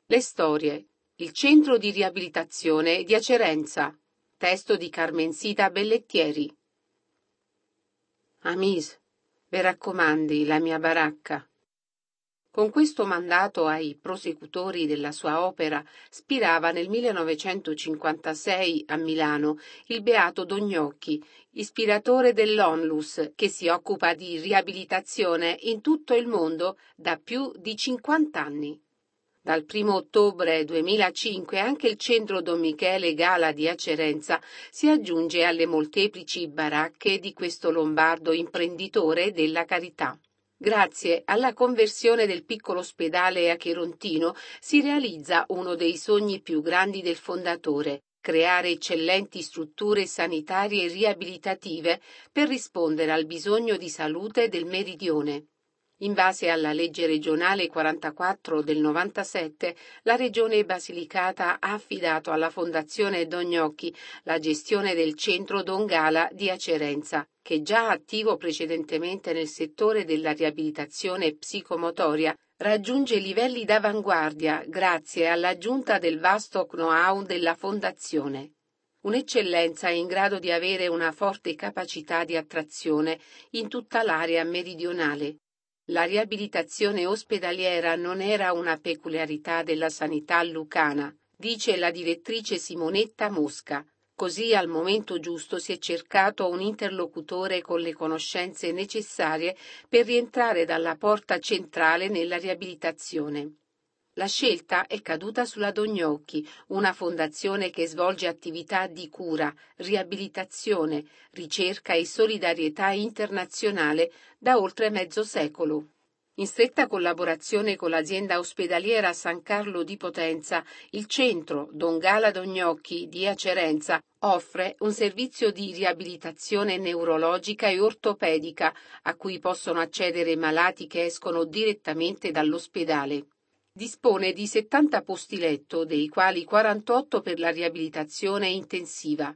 Le storie. Il centro di riabilitazione di Acerenza. Testo di Carmensita Bellettieri. Amis, vi raccomandi la mia baracca. Con questo mandato ai prosecutori della sua opera spirava nel 1956 a Milano il beato Dognocchi, ispiratore dell'Onlus, che si occupa di riabilitazione in tutto il mondo da più di 50 anni. Dal 1° ottobre 2005 anche il centro Don Michele Gala di Acerenza si aggiunge alle molteplici baracche di questo lombardo imprenditore della carità. Grazie alla conversione del piccolo ospedale a Cherontino si realizza uno dei sogni più grandi del fondatore: creare eccellenti strutture sanitarie e riabilitative per rispondere al bisogno di salute del Meridione. In base alla legge regionale 44 del 97, la Regione Basilicata ha affidato alla Fondazione Dognocchi la gestione del centro Don Gala di Acerenza, che già attivo precedentemente nel settore della riabilitazione psicomotoria, raggiunge livelli d'avanguardia grazie all'aggiunta del vasto know-how della Fondazione. Un'eccellenza in grado di avere una forte capacità di attrazione in tutta l'area meridionale. La riabilitazione ospedaliera non era una peculiarità della sanità lucana, dice la direttrice Simonetta Mosca. Così al momento giusto si è cercato un interlocutore con le conoscenze necessarie per rientrare dalla porta centrale nella riabilitazione. La scelta è caduta sulla Dognocchi, una fondazione che svolge attività di cura, riabilitazione, ricerca e solidarietà internazionale da oltre mezzo secolo. In stretta collaborazione con l'azienda ospedaliera San Carlo di Potenza, il centro Don Gala Dognocchi di Acerenza offre un servizio di riabilitazione neurologica e ortopedica a cui possono accedere malati che escono direttamente dall'ospedale. Dispone di 70 posti letto, dei quali 48 per la riabilitazione intensiva,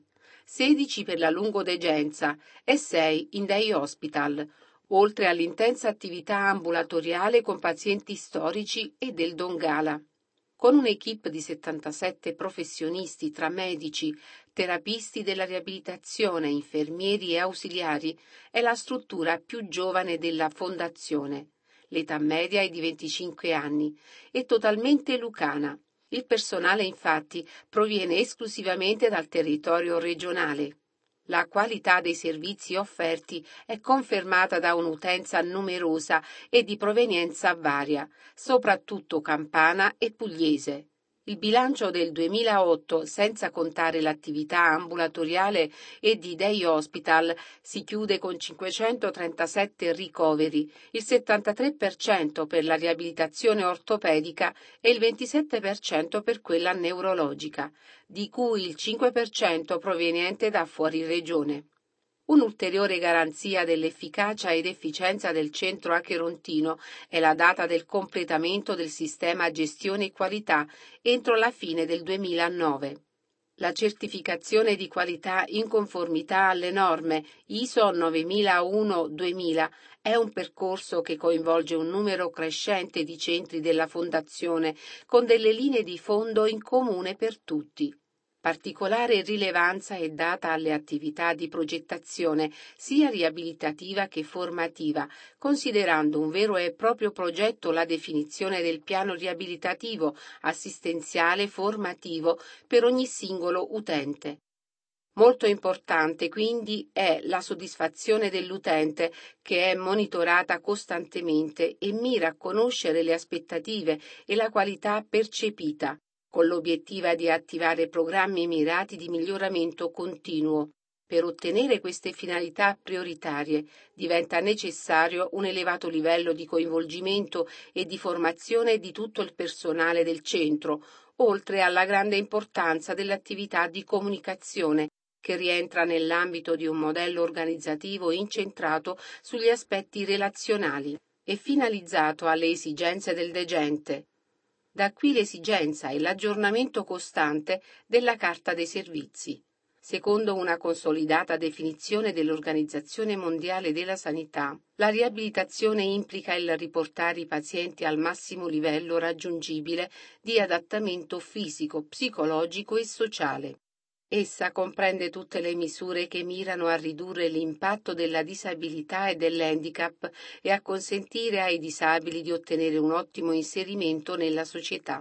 16 per la lungodegenza e 6 in day hospital, oltre all'intensa attività ambulatoriale con pazienti storici e del Don Gala. Con un'equipe di 77 professionisti tra medici, terapisti della riabilitazione, infermieri e ausiliari, è la struttura più giovane della Fondazione. L'età media è di 25 anni, è totalmente lucana. Il personale infatti proviene esclusivamente dal territorio regionale. La qualità dei servizi offerti è confermata da un'utenza numerosa e di provenienza varia, soprattutto campana e pugliese. Il bilancio del 2008, senza contare l'attività ambulatoriale e di day hospital, si chiude con 537 ricoveri, il 73% per la riabilitazione ortopedica e il 27% per quella neurologica, di cui il 5% proveniente da fuori regione. Un'ulteriore garanzia dell'efficacia ed efficienza del centro a Cherontino è la data del completamento del sistema gestione e qualità entro la fine del 2009. La certificazione di qualità in conformità alle norme ISO 9001-2000 è un percorso che coinvolge un numero crescente di centri della Fondazione con delle linee di fondo in comune per tutti. Particolare rilevanza è data alle attività di progettazione sia riabilitativa che formativa, considerando un vero e proprio progetto la definizione del piano riabilitativo, assistenziale, formativo per ogni singolo utente. Molto importante quindi è la soddisfazione dell'utente, che è monitorata costantemente e mira a conoscere le aspettative e la qualità percepita, con l'obiettivo di attivare programmi mirati di miglioramento continuo. Per ottenere queste finalità prioritarie diventa necessario un elevato livello di coinvolgimento e di formazione di tutto il personale del centro, oltre alla grande importanza dell'attività di comunicazione, che rientra nell'ambito di un modello organizzativo incentrato sugli aspetti relazionali e finalizzato alle esigenze del degente. Da qui l'esigenza e l'aggiornamento costante della Carta dei Servizi. Secondo una consolidata definizione dell'Organizzazione Mondiale della Sanità, la riabilitazione implica il riportare i pazienti al massimo livello raggiungibile di adattamento fisico, psicologico e sociale. Essa comprende tutte le misure che mirano a ridurre l'impatto della disabilità e dell'handicap e a consentire ai disabili di ottenere un ottimo inserimento nella società.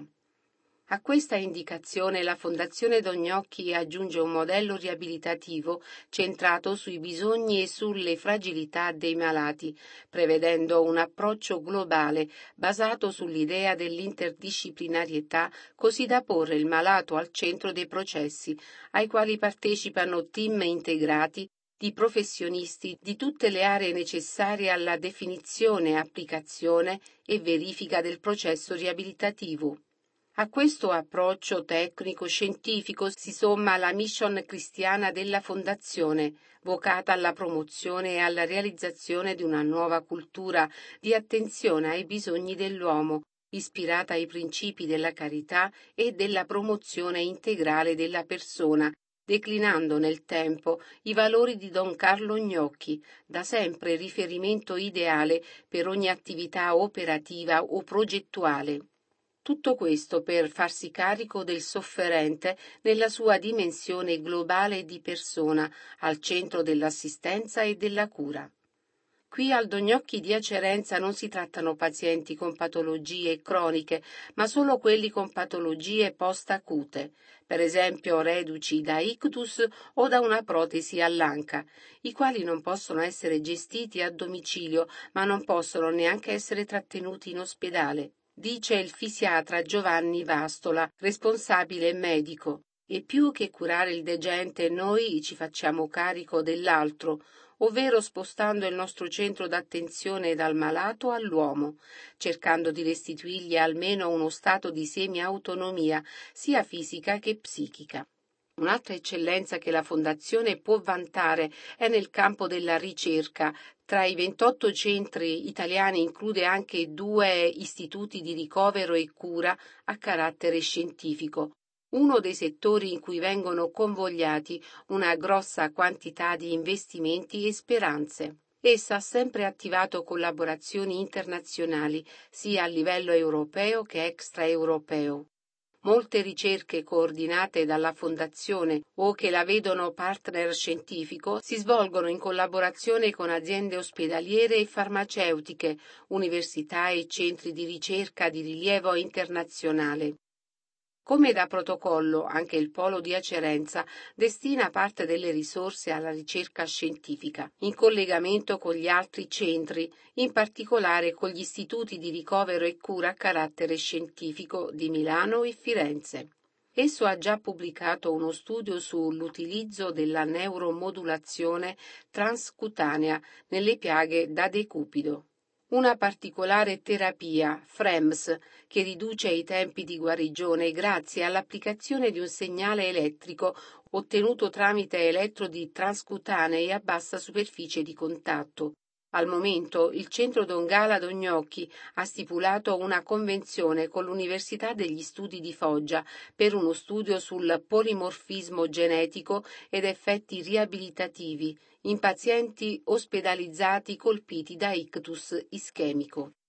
A questa indicazione la Fondazione Don Gnocchi aggiunge un modello riabilitativo centrato sui bisogni e sulle fragilità dei malati, prevedendo un approccio globale basato sull'idea dell'interdisciplinarietà, così da porre il malato al centro dei processi, ai quali partecipano team integrati di professionisti di tutte le aree necessarie alla definizione, applicazione e verifica del processo riabilitativo. A questo approccio tecnico-scientifico si somma la mission cristiana della Fondazione, vocata alla promozione e alla realizzazione di una nuova cultura di attenzione ai bisogni dell'uomo, ispirata ai principi della carità e della promozione integrale della persona, declinando nel tempo i valori di Don Carlo Gnocchi, da sempre riferimento ideale per ogni attività operativa o progettuale. Tutto questo per farsi carico del sofferente nella sua dimensione globale di persona, al centro dell'assistenza e della cura. Qui al Don Gnocchi di Acerenza non si trattano pazienti con patologie croniche, ma solo quelli con patologie post-acute, per esempio reduci da ictus o da una protesi all'anca, i quali non possono essere gestiti a domicilio, ma non possono neanche essere trattenuti in ospedale. Dice il fisiatra Giovanni Vastola, responsabile medico, e più che curare il degente noi ci facciamo carico dell'altro, ovvero spostando il nostro centro d'attenzione dal malato all'uomo, cercando di restituirgli almeno uno stato di semi-autonomia, sia fisica che psichica. Un'altra eccellenza che la Fondazione può vantare è nel campo della ricerca. Tra i 28 centri italiani include anche 2 istituti di ricovero e cura a carattere scientifico, uno dei settori in cui vengono convogliati una grossa quantità di investimenti e speranze. Essa ha sempre attivato collaborazioni internazionali, sia a livello europeo che extraeuropeo. Molte ricerche coordinate dalla Fondazione o che la vedono partner scientifico si svolgono in collaborazione con aziende ospedaliere e farmaceutiche, università e centri di ricerca di rilievo internazionale. Come da protocollo, anche il Polo di Acerenza destina parte delle risorse alla ricerca scientifica, in collegamento con gli altri centri, in particolare con gli istituti di ricovero e cura a carattere scientifico di Milano e Firenze. Esso ha già pubblicato uno studio sull'utilizzo della neuromodulazione transcutanea nelle piaghe da decupido. Una particolare terapia, FREMS, che riduce i tempi di guarigione grazie all'applicazione di un segnale elettrico ottenuto tramite elettrodi transcutanei a bassa superficie di contatto. Al momento il Centro Don Gala Don Gnocchi ha stipulato una convenzione con l'Università degli Studi di Foggia per uno studio sul polimorfismo genetico ed effetti riabilitativi in pazienti ospedalizzati colpiti da ictus ischemico.